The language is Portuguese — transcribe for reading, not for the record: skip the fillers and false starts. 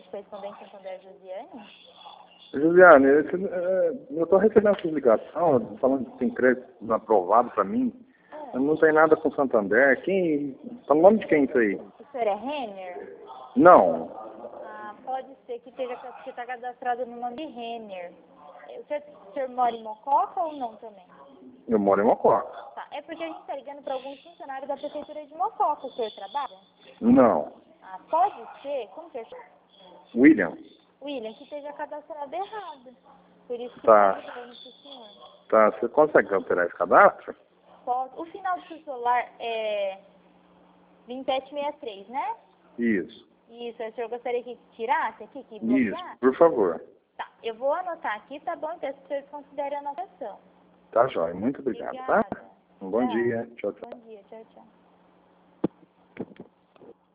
correspondente Santander, Josiane? Josiane, eu estou recebendo essa ligação, falando que tem crédito aprovado para mim. Não tem nada com Santander. Tá no nome de quem isso aí? O senhor é Renner? Não. Ah, pode ser que está cadastrado no nome de Renner. O senhor mora em Mococa ou não também? Eu moro em Mococa. Tá, é porque a gente está ligando para alguns funcionários da Prefeitura de Mococa. O senhor trabalha? Não. Ah, pode ser? Como o senhor chama? William. William, que esteja cadastrado errado. Por isso que Tá. eu estou ligando para o senhor. Tá, você consegue alterar esse cadastro? O final do seu celular é 2763, né? Isso. Isso, o senhor gostaria que tirasse aqui, que Isso, bloqueasse? por favor. Tá, eu vou anotar aqui, tá bom? Então, se o senhor considere a anotação. Tá, jóia. Muito obrigado, Obrigada. tá? Um bom dia. Tchau, tchau. Bom dia, tchau, tchau.